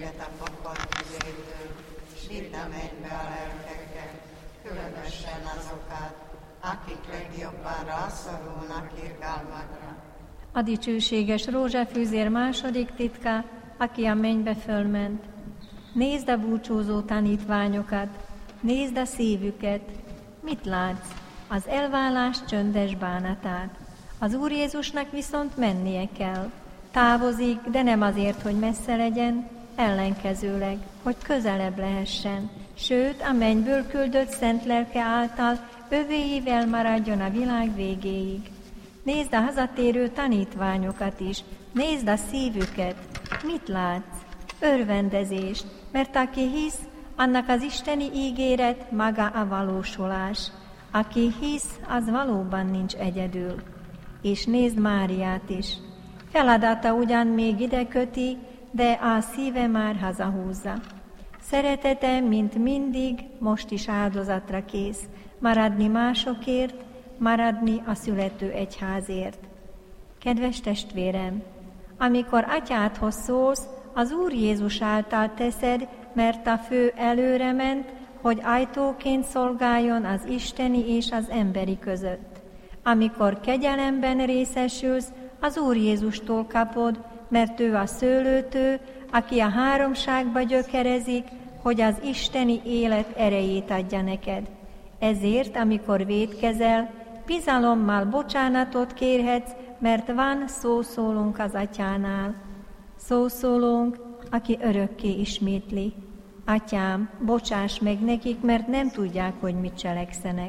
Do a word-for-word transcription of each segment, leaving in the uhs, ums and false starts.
minket a pokol tüzétől, s vidd a mennybe a lelkeket, különösen azokat, akik legjobban rászorulnak irgalmadra. A dicsőséges rózsafűzér második titka, aki a mennybe fölment. Nézd a búcsúzó tanítványokat, nézd a szívüket. Mit látsz? Az elválás csöndes bánatát. Az Úr Jézusnak viszont mennie kell. Távozik, de nem azért, hogy messze legyen, ellenkezőleg, hogy közelebb lehessen. Sőt, a mennyből küldött szent lelke által övéivel maradjon a világ végéig. Nézd a hazatérő tanítványokat is, nézd a szívüket. Mit látsz? Örvendezést, mert aki hisz, annak az isteni ígéret maga a valósulás. Aki hisz, az valóban nincs egyedül. És nézd Máriát is. Feladata ugyan még ide köti, de a szíve már hazahúzza. Szeretete, mint mindig, most is áldozatra kész, maradni másokért, maradni a születő egyházért. Kedves testvérem, amikor atyádhoz szólsz, az Úr Jézus által teszed, mert a fő előre ment, hogy ajtóként szolgáljon az isteni és az emberi között. Amikor kegyelemben részesülsz, az Úr Jézustól kapod, mert ő a szőlőtő, aki a háromságba gyökerezik, hogy az isteni élet erejét adja neked. Ezért, amikor vétkezel, bizalommal bocsánatot kérhetsz, mert van szószólónk az atyánál. Szószólónk, aki örökké ismétli. Atyám, bocsáss meg nekik, mert nem tudják, hogy mit cselekszenek.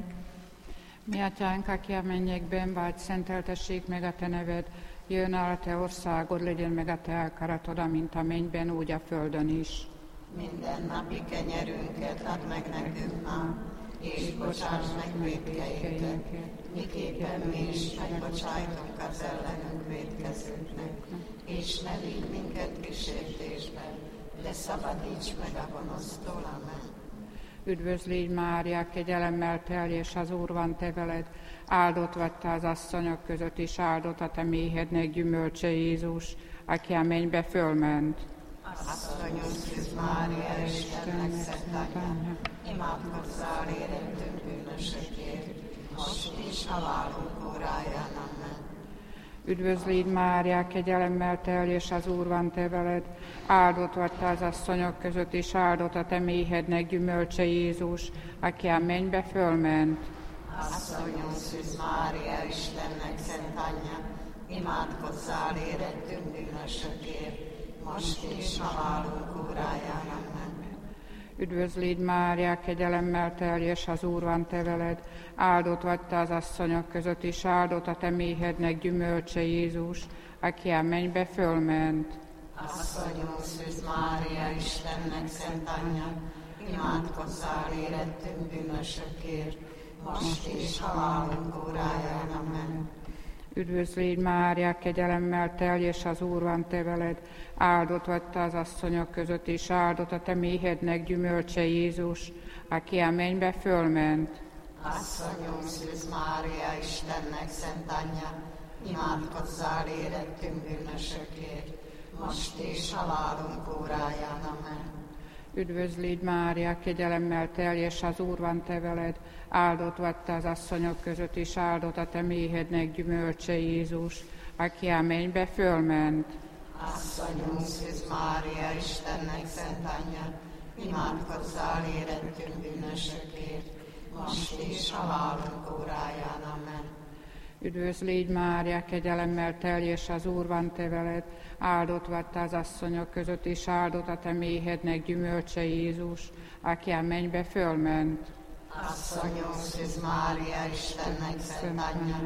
Mi atyánk, aki a mennyekben vagy, szenteltessék meg a te neved, jön el a te országod, legyen meg a te akaratod, mint a mennyben, úgy a földön is. Minden napi kenyerünket add meg nekünk ma, és bocsáss meg vétkeinket, miképpen mi is megbocsájtunk az ellenünk vétkezőknek, és ne vigy minket kísértésbe, de szabadíts meg a gonosztól, amen. Üdvözlégy Mária, kegyelemmel teljes, az Úr van te veled, áldott vagy te az asszonyok között, és áldott a te méhednek gyümölcse Jézus, aki a mennybe fölment. Asszonyom, Szűz Mária, Istennek szent anyja, imádkozzál érettünk bűnösökért, most is halálunk óráján, amen. Üdvözlégy Mária, kegyelemmel teljes, az Úr van te veled, áldott vagy te az asszonyok között, és áldott a te méhednek gyümölcse Jézus, aki a mennybe fölment. Asszonyom, Szűz Mária, Istennek szent anyja, imádkozzál érettünk bűnösökért, most is halálunk óráján, amen. Üdvözlégy Mária, kegyelemmel teljes, az Úr van te veled, áldott vagy te az asszonyok között, és áldott a te méhednek gyümölcse Jézus, aki a mennybe fölment. Asszonyom, Szűz Mária, Istennek szent anyja, imádkozzál érettünk bűnösökért, most is halálunk óráján, amen. Üdvözlégy Mária, kegyelemmel teljes, az Úr van te veled, áldott vagy te az asszonyok között, és áldott a te méhednek gyümölcse Jézus, aki a mennybe fölment. Asszonyom, Szűz Mária, Istennek szent anyja, imádkozzál érettünk bűnösökért, most és halálunk óráján, amen. Üdvözlégy Mária, kegyelemmel teljes, az Úr van te veled, áldott vagy te az asszonyok között, és áldott a te méhednek gyümölcse Jézus, aki a mennybe fölment. Asszonyom, Szűz Mária, Istennek szent anyja, imádkozzál érettünk bűnösökért, most és halálunk óráján, amen. Üdvözlégy Mária, kegyelemmel teljes, az Úr van te veled, áldott vagy te az asszonyok között, és áldott a te méhednek gyümölcse Jézus, aki a mennybe fölment. Asszonyom, Szűz Mária, Istennek szent anyja,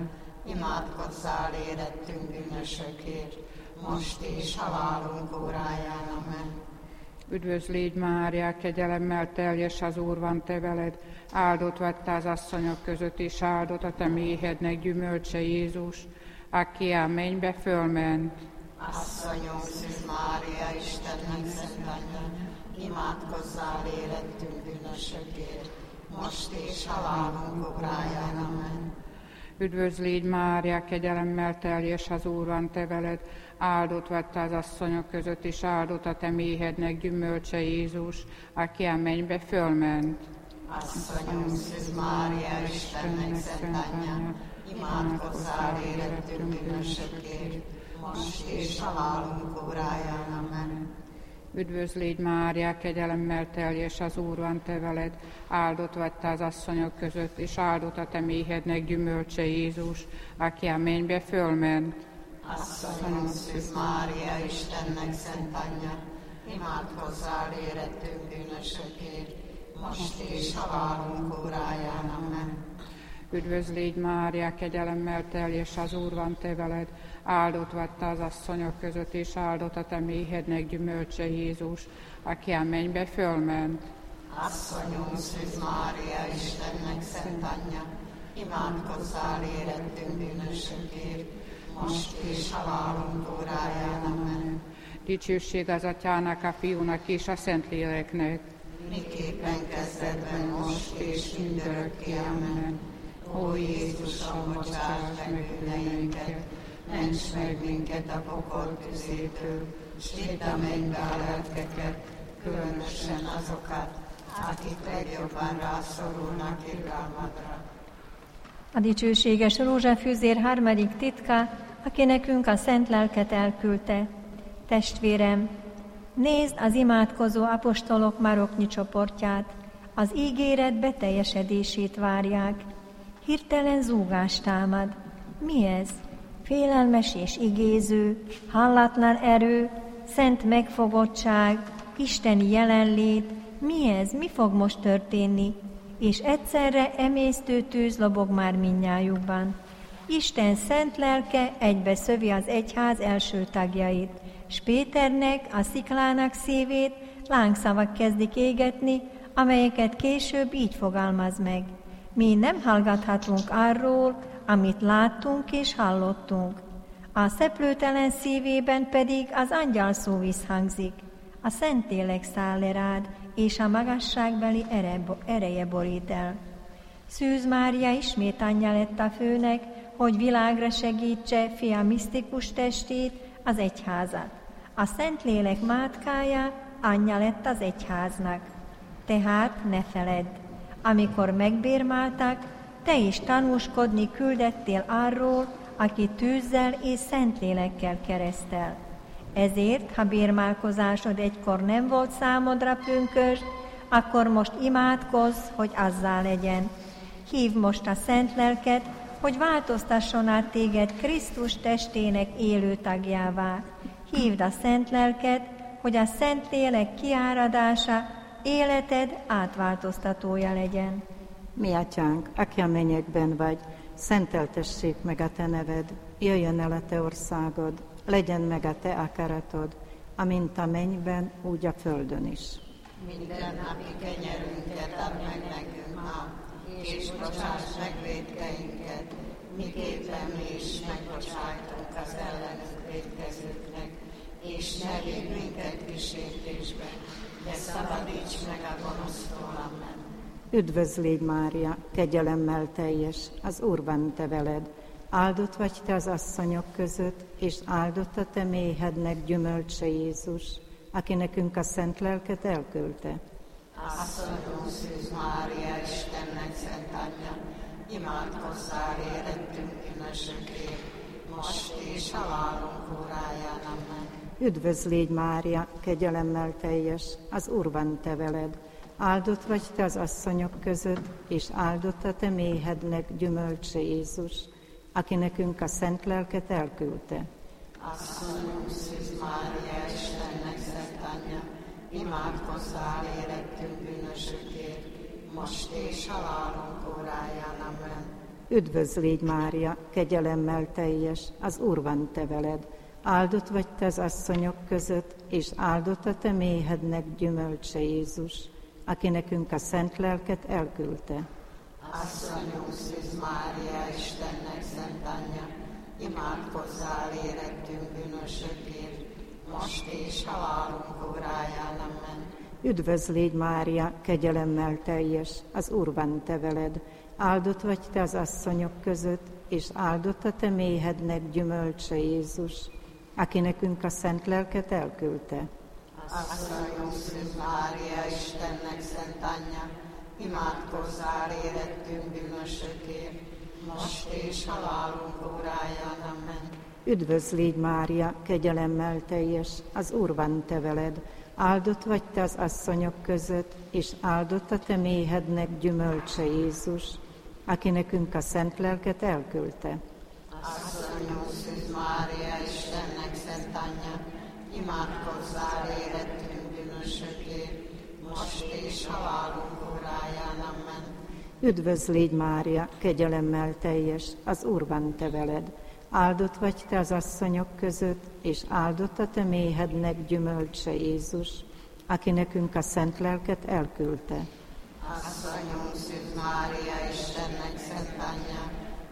imádkozzál érettünk bűnösökért, most és halálunk óráján, amen. Üdvözlégy Mária, kegyelemmel teljes, az Úr van te veled, áldott vagy te az asszonyok között, és áldott a te méhednek gyümölcse Jézus, aki a mennybe fölment. Asszonyom, Szűz Mária, Istennek szent anyja, imádkozzál érettünk bűnösökért, most és halálunk óráján, amen. Üdvözl légy Mária, kegyelemmel teljes, az Úr van te veled, áldott vagy te az asszonyok között, és áldott a te méhednek gyümölcse Jézus, aki a mennybe fölment. Asszonyom, Szűz Mária, Istennek szent anyja, imádkozzál érettünk bűnösökért, most és halálunk óráján. Amen. Üdvözl légy Mária, kegyelemmel teljes, az Úr van te veled, áldott vagy te az asszonyok között, és áldott a te méhednek gyümölcse Jézus, aki a mennybe fölment. Asszonyom, Szűz Mária, Istennek szent anyja, imádkozzál érettünk bűnösökért, most és halálunk óráján. Amen. Üdvözl légy Mária, kegyelemmel teljes, az Úr van te veled, áldott vagy te az asszonyok között, és áldott a te méhednek gyümölcse Jézus, aki a mennybe fölment. Asszonyom, Szűz Mária, Istennek szent anyja, imádkozzál érettünk bűnösökért, most és halálunk óráján. Amen. Dicsőség az Atyának, a Fiúnak és a Szentléleknek. Miképpen kezdetben, most és mindörökké. Amen. Ó Jézusom, bocsáss meg bűneinket, ments meg minket a pokol tüzétől, s vidd a mennybe a lelkeket, különösen azokat, akik legjobban rászorulnak irgalmadra. A dicsőséges rózsafűzér harmadik titka, aki nekünk a szent lelket elküldte. Testvérem, nézd az imádkozó apostolok maroknyi csoportját, az ígéret beteljesedését várják. Hirtelen zúgás támad. Mi ez? Félelmes és igéző, hallatlan erő, szent megfogottság, isteni jelenlét. Mi ez? Mi fog most történni? És egyszerre emésztő tűz lobog már mindnyájukban. Isten szent lelke egybe szövi az egyház első tagjait, s Péternek, a sziklának szívét lángszavak kezdik égetni, amelyeket később így fogalmaz meg. Mi nem hallgathatunk arról, amit láttunk és hallottunk. A szeplőtelen szívében pedig az angyal szó visszhangzik. A Szentlélek száll le rád, és a magasságbeli ereje borít el. Szűz Mária ismét anyja lett a főnek, hogy világra segítse fia misztikus testét, az egyházat. A Szentlélek mátkája anyja lett az egyháznak. Tehát ne feledd, amikor megbérmáltak, te is tanúskodni küldettél arról, aki tűzzel és Szentlélekkel keresztel. Ezért, ha bérmálkozásod egykor nem volt számodra pünkös, akkor most imádkozz, hogy azzá legyen. Hívd most a szent lelket, hogy változtasson át téged Krisztus testének élő tagjává. Hívd a szent lelket, hogy a Szentlélek kiáradása életed átváltoztatója legyen. Mi atyánk, aki a mennyekben vagy, szenteltessék meg a te neved, jöjjön el a te országod, legyen meg a te akaratod, amint a mennyben, úgy a földön is. Minden napi kenyerünket add meg nekünk ma, és bocsáss meg vétkeinket, miképpen mi is megbocsájtunk az ellenünk vétkezőknek, és ne vigy minket kísértésbe, de szabadíts meg a gonosztól. Amen. Üdvözl légy Mária, kegyelemmel teljes, az Úr van te veled, áldott vagy te az asszonyok között, és áldott a te méhednek gyümölcse Jézus, aki nekünk a szent lelket elküldte. Asszonyom, Szűz Mária, Istennek szent anyja, imádkozzál érettünk bűnösökért, most és halálunk óráján. Amen. Üdvözl légy Mária, kegyelemmel teljes, az Úr van te veled, áldott vagy te az asszonyok között, és áldott a te méhednek gyümölcse Jézus, aki nekünk a szent lelket elküldte. Asszonyom, Szűz Mária, Istennek szent anyja, imádkozzál érettünk bűnösökért, most és halálunk óráján. Amen. Üdvözl légy Mária, kegyelemmel teljes, az Úr van te veled, áldott vagy te az asszonyok között, és áldott a te méhednek gyümölcse Jézus, aki nekünk a szent lelket elküldte. Asszonyom, Szűz Mária, Istennek szent anyja, imádkozzál érettünk bűnösökért, most és halálunk óráján. Amen. Üdvözl légy Mária, kegyelemmel teljes, az Úr van te veled, áldott vagy te az asszonyok között, és áldott a te méhednek gyümölcse Jézus, aki nekünk a szent lelket elküldte. Asszonyunk, Szűz Mária, Istennek szent anyja, imádkozzál érettünk bűnösökért, most és halálunk óráján. Amen. Üdvözl légy, Mária, kegyelemmel teljes, az Úr van te veled, áldott vagy te az asszonyok között, és áldott a te méhednek gyümölcse Jézus, aki nekünk a szent lelket elküldte. Asszonyunk, Szűz Mária, Istennek szent anyja, imádkozzál érettünk bűnösökért, most és halálunk óráján. Amen. Üdvözl légy, Mária, kegyelemmel teljes, az Úr van te veled, áldott vagy te az asszonyok között, és áldott a te méhednek gyümölcse Jézus, aki nekünk a szent lelket elküldte. Asszonyunk, Szűz Mária, Istennek szent anyja,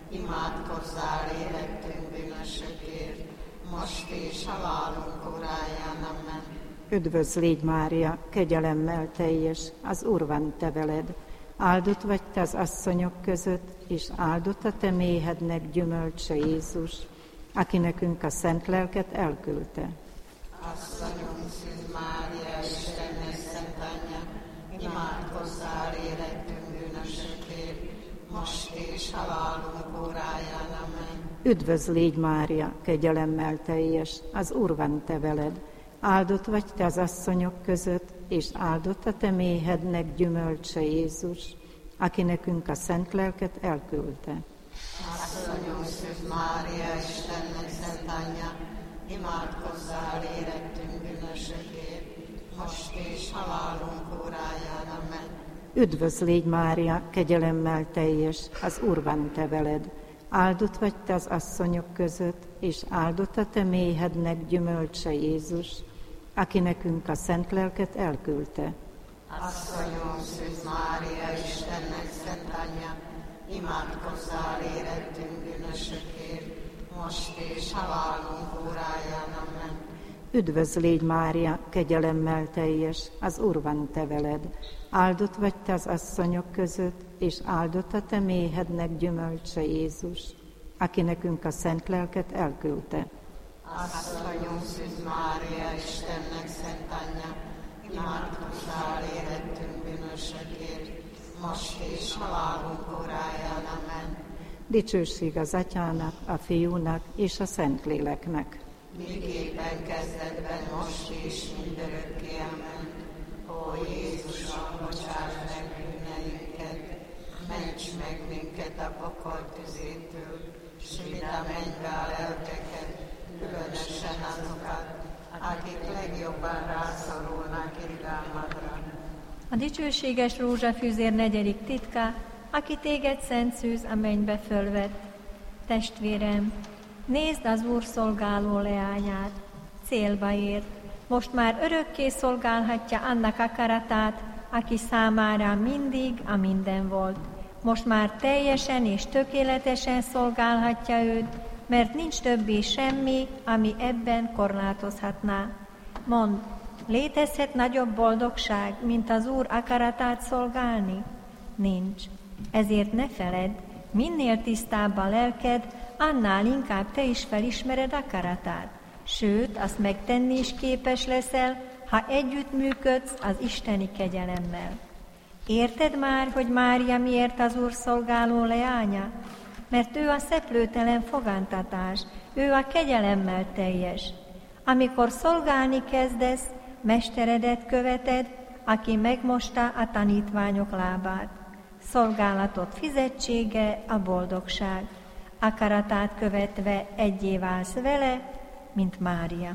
imádkozzál érettünk bűnösökért, most és halálunk óráján. Amen. Üdvözl légy, Mária, kegyelemmel teljes, az Úr van te veled, áldott vagy te az asszonyok között, és áldott a te méhednek gyümölcse Jézus, aki nekünk a szent lelket elküldte. Asszonyunk, Szűz Mária, Istennek szent anyja, imádkozzál érettünk bűnösökért, most és halálunk óráján. Amen. Üdvözl légy, Mária, kegyelemmel teljes, az Úr van te veled, áldott vagy te az asszonyok között, és áldott a te méhednek gyümölcse Jézus, aki nekünk a szent lelket elküldte. Asszonyunk, Szűz Mária, Istennek szent anyja, imádkozzál érettünk bűnösökért, most és halálunk óráján. Amen. Üdvözl légy, Mária, kegyelemmel teljes, az Úr van te veled, áldott vagy te az asszonyok között, és áldott a te méhednek gyümölcse Jézus, aki nekünk a szent lelket elküldte. Asszonyunk, Szűz Mária, Istennek szent anyja, imádkozzál érettünk bűnösökért, most és halálunk óráján. Amen. Üdvözl légy, Mária, kegyelemmel teljes, az Úr van te veled, áldott vagy te az asszonyok között, és áldott a te méhednek gyümölcse Jézus, aki nekünk a szent lelket elküldte. Asszonyunk, Szűz Mária, Istennek szent anyja, imádkozzál érettünk bűnösökért, most és halálunk óráján. Amen. Dicsőség az Atyának, a Fiúnak és a Szentléleknek. Miképpen kezdetben, most és mindörökké. Amen. Ó Jézusom, bocsáss meg bűneinket, ments meg minket a pokol tüzétől, s vidd a mennybe a lelkeket, különösen azokat, akik legjobban rászorulnak irgalmadra. A dicsőséges rózsafűzér negyedik titka, aki téged szent szűz a mennybe fölvett. Testvérem, nézd az Úr szolgáló leányát, célba ért, most már örökké szolgálhatja annak akaratát, aki számára mindig a minden volt. Most már teljesen és tökéletesen szolgálhatja őt, mert nincs többé semmi, ami ebben korlátozhatná. Mondd, létezhet nagyobb boldogság, mint az Úr akaratát szolgálni? Nincs. Ezért ne feledd, minél tisztább a lelked, annál inkább te is felismered akaratát. Sőt, azt megtenni is képes leszel, ha együttműködsz az isteni kegyelemmel. Érted már, hogy Mária miért az Úr szolgáló leánya? Mert ő a szeplőtelen fogantatás, ő a kegyelemmel teljes. Amikor szolgálni kezdesz, mesteredet követed, aki megmosta a tanítványok lábát. Szolgálatot fizetsége a boldogság. Akaratát követve egyé válsz vele, mint Mária.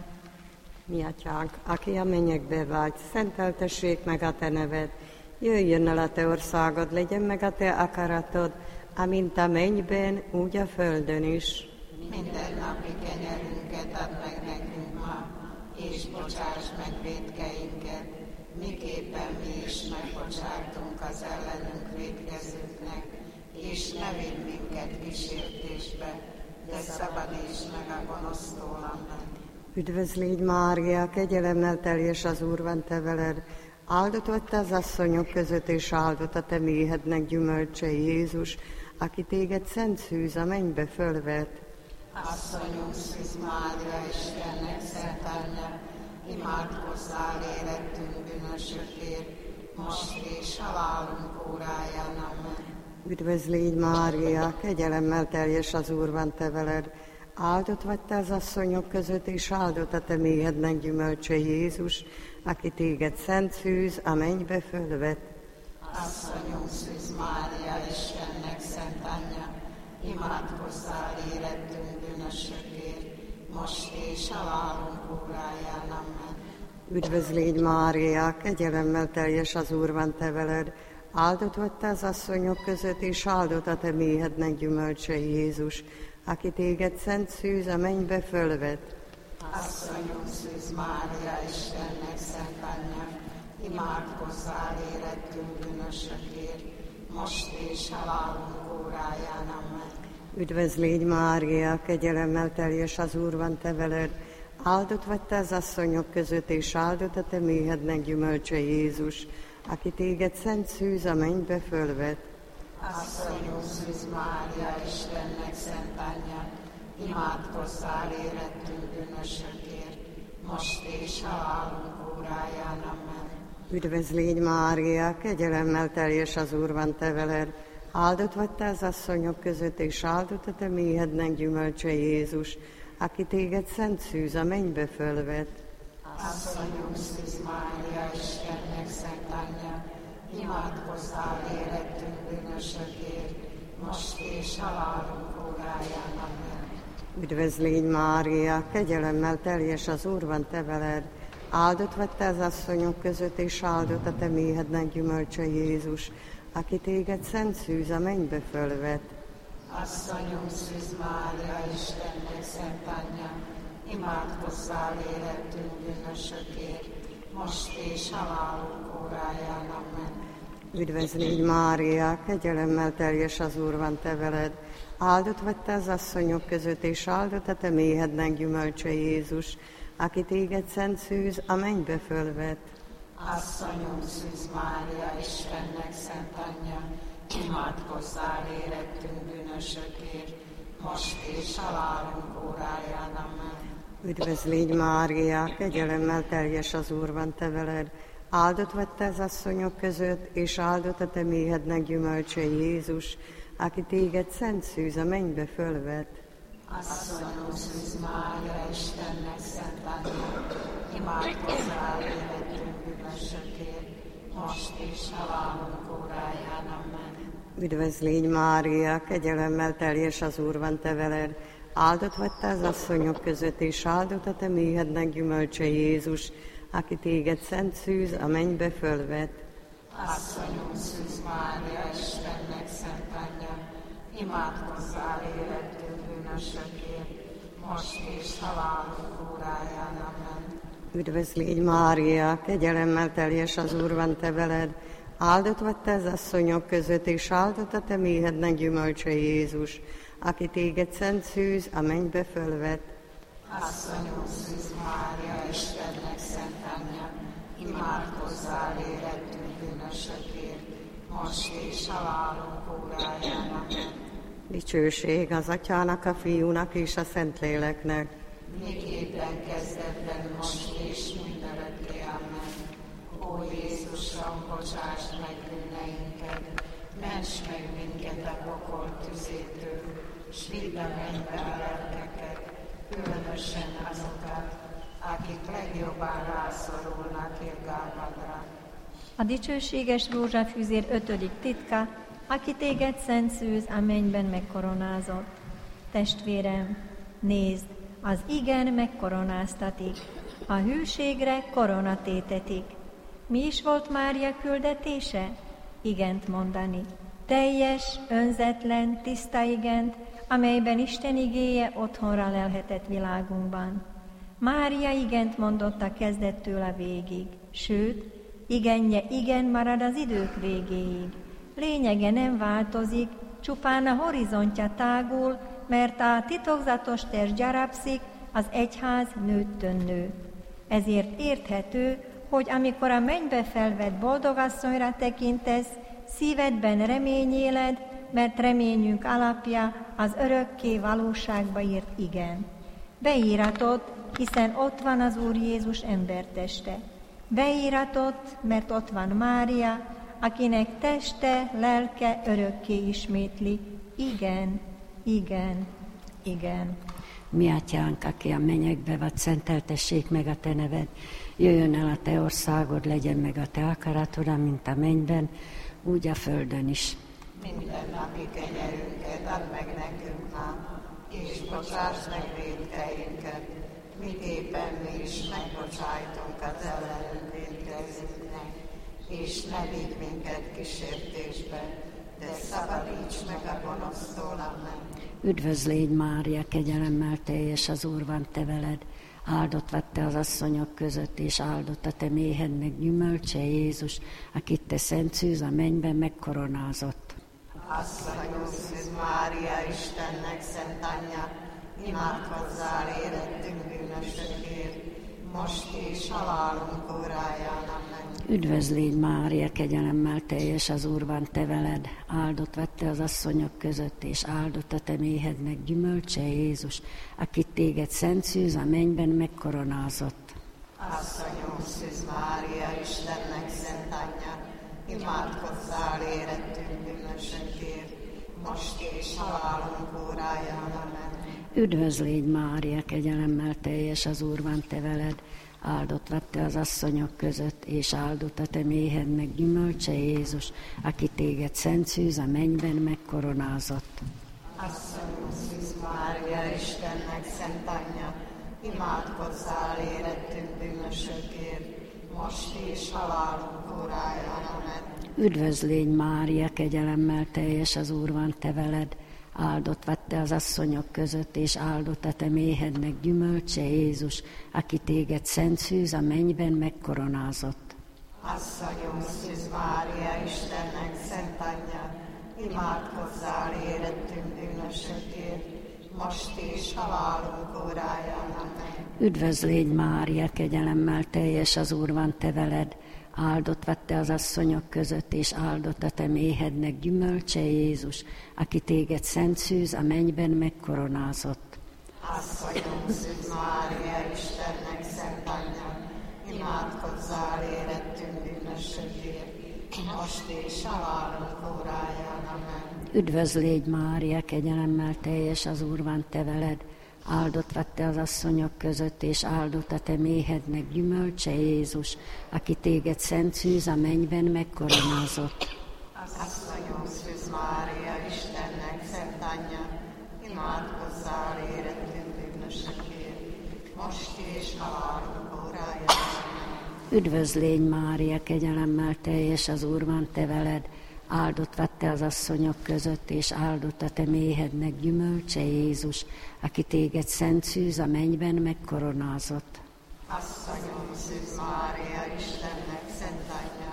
Mi atyánk, aki a mennyekbe vagy, szenteltessék meg a te neved, jöjjön el a te országod, legyen meg a te akaratod, amint a mennyben, úgy a földön is. Minden napi kenyerünket add meg nekünk ma, és bocsáss meg vétkeinket, miképpen mi is megbocsátunk az ellenünk vétkezőknek, és ne vidd minket kísértésbe, de szabadíts meg a gonosztól. Amen. Üdvözl légy, Mária, kegyelemmel teljes, az Úr van te veled, áldott vagy te az asszonyok között, és áldott a te méhednek gyümölcse Jézus, aki téged szent szűz a mennybe fölvet. Asszonyunk Szűz Mária, Istennek szent anyja, imádkozzál érettünk bűnösökért, most és halálunk óráján. Amen. Üdvözl légy, Mária, kegyelemmel teljes az Úr van te veled. Áldott vagy te az asszonyok között, és áldott a te méhednek gyümölcse Jézus, aki téged szent szűz a mennybe fölvet. Asszonyunk Szűz Mária, Istennek szent anyja, imádkozzál érettünk bűnösökért, most és halálunk óráján. Amen. Üdvözl légy, Mária, kegyelemmel teljes az Úr van te veled. Áldott vagy te az asszonyok között, és áldott a te méhednek gyümölcse Jézus, aki téged szent szűz a mennybe fölvet. Asszonyunk Szűz Mária, Istennek szent anyja, imádkozzál érettünk bűnösökért, most és halálunk óráján. Amen. Üdvözl légy, Mária, kegyelemmel teljes az Úr van te veled. Áldott vagy te az asszonyok között, és áldott a te méhednek gyümölcse Jézus, aki téged szent szűz a mennybe fölvet. Asszonyunk Szűz Mária, Istennek szent anyja, imádkozzál érettünk bűnösökért, most és halálunk óráján. Amen. Üdvözl légy, Mária, kegyelemmel teljes az Úr van te veled. Áldott vagy te az asszonyok között, és áldott a te méhednek gyümölcse Jézus, aki téged szent szűz a mennybe fölvet. Asszonyunk Szűz Mária, Istennek szent anyja, imádkozzál érettünk bűnösökért, most és halálunk óráján. Amen. Üdvözl légy, Mária, kegyelemmel teljes az Úr van te veled. Áldott vagy te az asszonyok között, és áldott a te méhednek gyümölcse Jézus, aki téged szent szűz a mennybe fölvet. Asszonyunk Szűz Mária, Istennek szent anyja, imádkozzál érettünk bűnösökért, most és halálunk óráján. Amen. Üdvözl légy, Mária, kegyelemmel teljes az Úr van te veled. Áldott vagy te az asszonyok között, és áldott a te méhednek gyümölcse Jézus, aki téged szent szűz a mennybe fölvet. Asszonyunk Szűz Mária, Istennek szent anyja, imádkozzál érettünk bűnösökért, most és halálunk óráján. Amen. Üdvözl légy, Mária, kegyelemmel teljes az Úr van te veled. Áldott vagy te az asszonyok között, és áldott a te méhednek gyümölcse Jézus, aki téged szent szűz a mennybe fölvet. Asszonyunk Szűz Mária, Istennek szent anyja, imádkozzál érettünk bűnösökért, most és halálunk óráján. Amen. Üdvözl légy, Mária, kegyelemmel teljes az Úr van te veled. Áldott vagy te az asszonyok között, és áldott a te méhednek gyümölcse Jézus, aki téged szent szűz a mennybe fölvet. Asszonyunk Szűz Mária, Istennek szent anyja, imádkozzál érettünk bűnösökért, most és halálunk óráján. Amen. Üdvözl légy, Mária, kegyelemmel teljes az Úr van te veled. Áldott vagy te az asszonyok között, és áldott a te méhednek gyümölcse Jézus, aki téged szent szűz a mennybe fölvet. Asszonyunk Szűz Mária, Istennek szent anyja, imádkozzál érettünk bűnösökért, most és halálunk óráján. Amen. Dicsőség az Atyának, a Fiúnak és a Szentléleknek. Miképpen kezdetben, most és mindörökké. Amen. Ó Jézusom, bocsáss meg bűneinket, ments meg minket a pokol tüzétől, s vidd a mennybe a lelkeket, különösen azokat, akik legjobban rászorulnak irgalmadra. A dicsőséges rózsafűzér ötödik titka, aki téged szent szűz a mennyben megkoronázott. Testvérem, nézd, az igen megkoronáztatik, a hűségre koronatétetik. Mi is volt Mária küldetése? Igent mondani. Teljes, önzetlen, tiszta igent, amelyben Isten igéje otthonra lelhetett világunkban. Mária igent mondott a kezdettől a végig, sőt, igenje igen marad az idők végéig. Lényege nem változik, csupán a horizontja tágul, mert a titokzatos test gyarapszik, az egyház nőttön nő. Ezért érthető, hogy amikor a mennybe felvett boldogasszonyra tekintesz, szívedben remény éled, mert reményünk alapja az örökké valóságba írt igen. Beíratott, hiszen ott van az Úr Jézus emberteste. Beíratott, mert ott van Mária, akinek teste, lelke örökké ismétli. Igen, igen, igen. Mi atyánk, aki a mennyekbe vagy, szenteltessék meg a te neved. Jöjjön el a te országod, legyen meg a te akaratod, mint a mennyben, úgy a földön is. Minden napi kenyerünket add meg nekünk ma, és bocsáss meg vétkeinket, miképpen mi is megbocsájtunk az ellenünk vétkezőknek, és ne vigy minket kísértésbe, de szabadíts meg a gonosztól, amen. Üdvözl légy, Mária, kegyelemmel teljes, az Úr van te veled. Áldott vagy te az asszonyok között, és áldott a te méhednek gyümölcse, Jézus, akit te szent szűz a mennyben megkoronázott. Asszonyunk szűz Mária, Istennek szent anyja, imádkozzál érettünk bűnösökért, most és halálunk óráján, amen. Üdvözl légy, Mária, kegyelemmel teljes, az Úr van te veled. Áldott vagy te az asszonyok között, és áldott a te méhednek gyümölcse, Jézus, akit téged szent szűz a mennyben megkoronázott. Asszonyunk szűz Mária, Istennek szent anyja, imádkozzál érettünk bűnösökért, most és halálunk óráján, amen. Üdvözl légy, Mária, kegyelemmel teljes, az Úr van te veled. Áldott vagy te az asszonyok között, és áldott a te méhednek gyümölcse, Jézus, aki téged szent szűz a mennyben megkoronázott. Asszonyunk szűz Mária, Istennek szent anyja, imádkozzál érettünk bűnösökért, most és halálunk óráján, amen. Üdvözl légy, Mária, kegyelemmel teljes, az Úr van te veled. Áldott vagy te az asszonyok között, és áldott a te méhednek gyümölcse, Jézus, aki téged szent szűz a mennyben megkoronázott. Asszonyunk szűz Mária, Istennek szent anyja, imádkozzál érettünk bűnösökért, most és halálunk óráján, amen. Üdvözl légy, Mária, kegyelemmel teljes, az Úr van te veled. Áldott vagy te az asszonyok között, és áldott a te méhednek gyümölcse, Jézus, aki téged szent szűz a mennyben megkoronázott. Asszonyunk szűz Mária, Istennek szent anyja, imádkozzál érettünk bűnösökért, most és halálunk óráján, amen. Üdvözl légy, Mária, kegyelemmel teljes, az Úr van te veled. Áldott vagy te az asszonyok között, és áldott a te méhednek gyümölcse, Jézus, aki téged szent szűz a mennyben megkoronázott. Asszonyunk szűz Mária, Istennek szent anyja, imádkozzál érettünk bűnösökért, most és halálunk óráján, amen. Üdvözl légy, Mária, kegyelemmel teljes, az Úr van te veled. Áldott vagy te az asszonyok között, és áldott a te méhednek gyümölcse, Jézus, aki téged szent szűz a mennyben megkoronázott. Asszonyunk szűz Mária, Istennek szent anyja,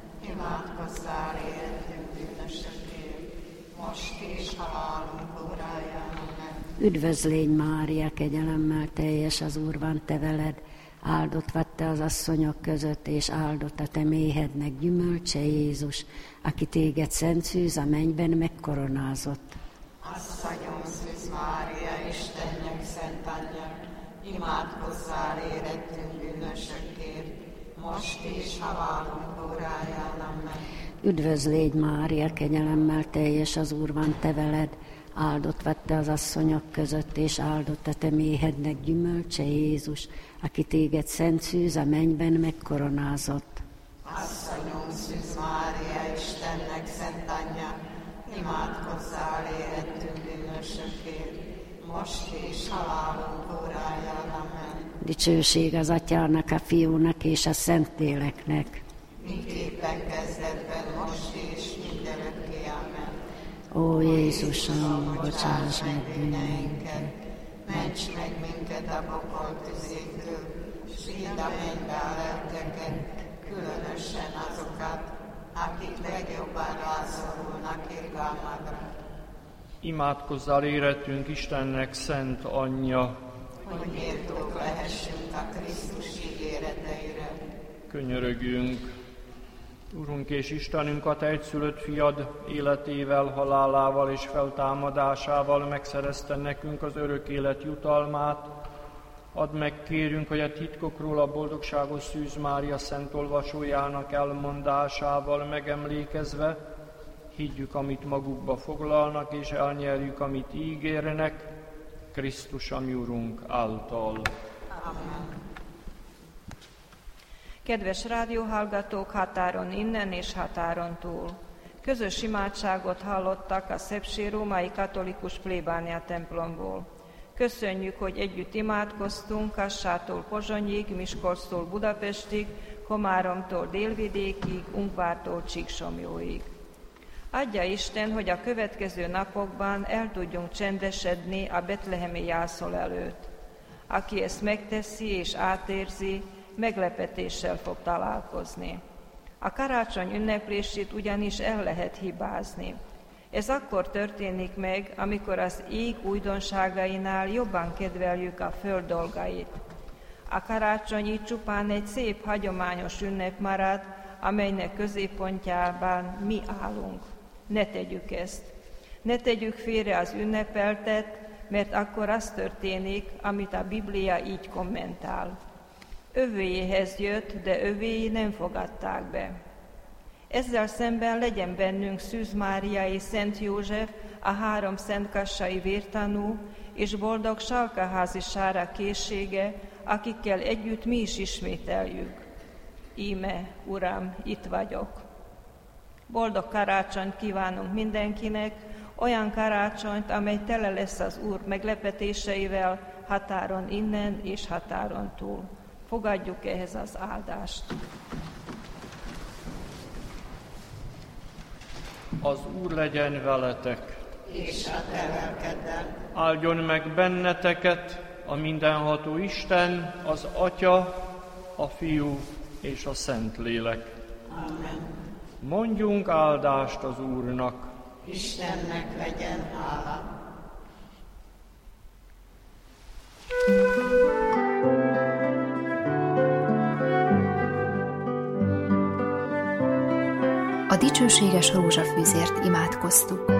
imádkozzál érettünk bűnösökért, most és halálunk óráján, amen. Üdvözl légy, Mária, kegyelemmel teljes, az Úr van te veled. Áldott vagy te az asszonyok között, és áldott a te méhednek gyümölcse, Jézus, aki téged szent szűz a mennyben megkoronázott. Asszonyunk szűz Mária, Istennek szent anyja, imádkozzál érettünk bűnösökért, most és halálunk óráján, amen. Üdvözl légy, Mária, kegyelemmel teljes, az Úr van te veled. Áldott vagy te az asszonyok között, és áldott a te méhednek gyümölcse, Jézus, aki téged szent szűz a mennyben megkoronázott. Asszonyunk szűz Mária, Istennek szent anyja, imádkozzál érettünk bűnösökért, most és halálunk óráján, amen. Dicsőség az Atyának, a Fiúnak és a Szentléleknek. Miképpen kezdetben, most és mindörökké, amen. Ó Jézusom, bocsáss meg bűneinket, ments meg minket a pokol tüzétől, s vidd a mennybe a lelkeket, különösen azokat, akik legjobban rászorulnak irgalmadra. Imádkozzál érettünk Istennek szent anyja, hogy méltók lehessünk a Krisztus ígéreteire. könyörögjünk. Urunk és Istenünk, a Te egyszülött fiad életével, halálával és feltámadásával megszerezte nekünk az örök élet jutalmát. Add meg, kérünk, hogy a titkokról a boldogságos Szűz Mária szent olvasójának elmondásával megemlékezve, higgyük, amit magukba foglalnak, és elnyerjük, amit ígérnek, Krisztus, a mi Urunk által. Amen. Kedves rádióhallgatók határon innen és határon túl! Közös imádságot hallottak a Szepsi római katolikus plébánia templomból. Köszönjük, hogy együtt imádkoztunk Kassától Pozsonyig, Miskolctól Budapestig, Komáromtól Délvidékig, Ungvártól Csíksomjóig. Adja Isten, hogy a következő napokban el tudjunk csendesedni a betlehemi jászol előtt. Aki ezt megteszi és átérzi, meglepetéssel fog találkozni. A karácsony ünneplését ugyanis el lehet hibázni. Ez akkor történik meg, amikor az ég újdonságainál jobban kedveljük a föld dolgait. A karácsony így csupán egy szép, hagyományos ünnep marad, amelynek középpontjában mi állunk. Ne tegyük ezt. Ne tegyük félre az ünnepeltet, mert akkor az történik, amit a Biblia így kommentál. Övéjéhez jött, de övéi nem fogadták be. Ezzel szemben legyen bennünk Szűz Mária és Szent József, a három szentkassai vértanú, és boldog Salkaházi Sára készsége, akikkel együtt mi is ismételjük. Íme, Uram, itt vagyok. Boldog karácsonyt kívánunk mindenkinek, olyan karácsonyt, amely tele lesz az Úr meglepetéseivel, határon innen és határon túl. Fogadjuk ehhez az áldást. Az Úr legyen veletek, És a te lelkeddel. áldjon meg benneteket a mindenható Isten, az Atya, a Fiú és a Szentlélek. Amen. Mondjunk áldást az Úrnak. Istennek legyen hála. A dicsőséges rózsafűzért imádkoztuk.